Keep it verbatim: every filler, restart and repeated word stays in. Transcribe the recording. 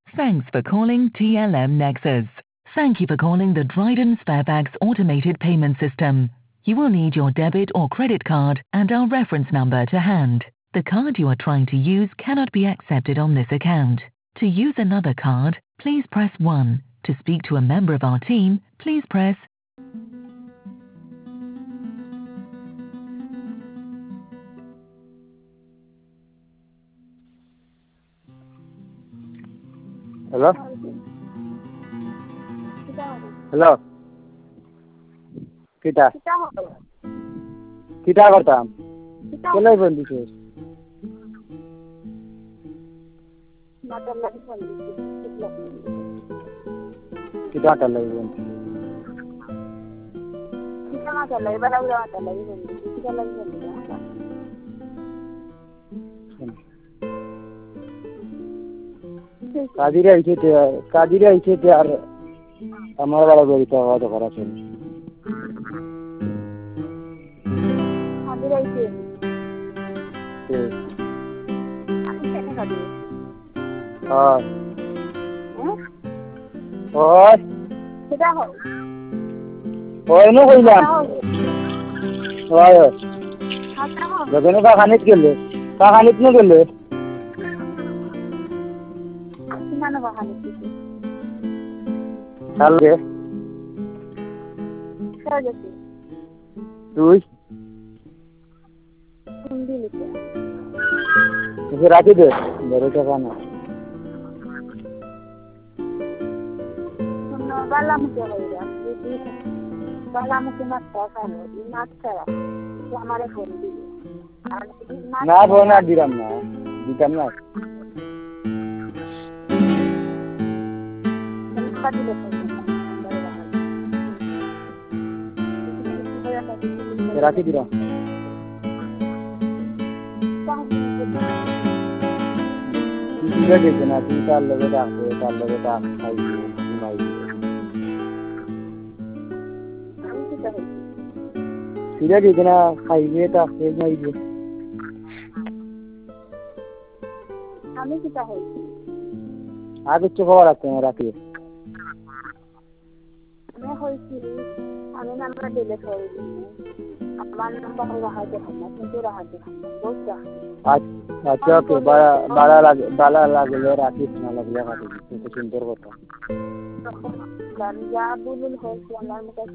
Thanks for calling T L M Nexus. Thank you for calling the Dryden Sparebags automated payment system. You will need your debit or credit card and our reference number to hand. The card you are trying to use cannot be accepted on this account. To use another card, please press one. To speak to a member of our team, please press Hello? Hello? কিটা কিটা করতাম Kelai phone দিছিস কিটা মাতার লাগি phone কিটা মাতার লাগি বালা বালা মাতার লাগি ফোন দিছিস কিটা লাগি ফোন দিছিস কাজিরে আইছে কাজিরে আইছে আর আমার বাড়া গরিতে আওয়াজ করা চলছে কাজিরে আইছে হুম আমি কেন কাজিরে হ্যাঁ হ্যাঁ ওই কিটা হয় ওই নো কইলাম ওই হাতা হয় যখন কা খানিত গেলে কা খানিত ন গেলে কিনা না বাহানি দিছিস কালকে সরে গেছি তুই ফোন দিলি তুই রাখি দে বড় টাকা না বালা মুখে হইরা দিদি বালা মুখে মাছ খাওয়ানো এই মাছ ছাড়া আমারে ফোন দিবি আর না ফোন আর দিলাম না দিতাম না কাটিলে ফোন রাখি দিলাম তুই দেখে না তুই তার লগে রাখবে তার লগে রাখ খাইবি ঘুমাইবি আমি কি চাই তুই দেখে না খাইবে তা খেয়ে যাইবে আমি কি চাই আর কিছু খবর আছে না রাখি আমি হইছি আমি নাম্বার দিলে করে দিই আমার নাম্বার রাহাতে না কিন্তু রাহাতে বুঝছা আচ্ছা ওকে বাড়া বাড়া লাগে বাড়া লাগলে রাখিস না লাগলে কাটি দিস তো সুন্দর কথা গান যা বলুন হয়েছে আমার মুখে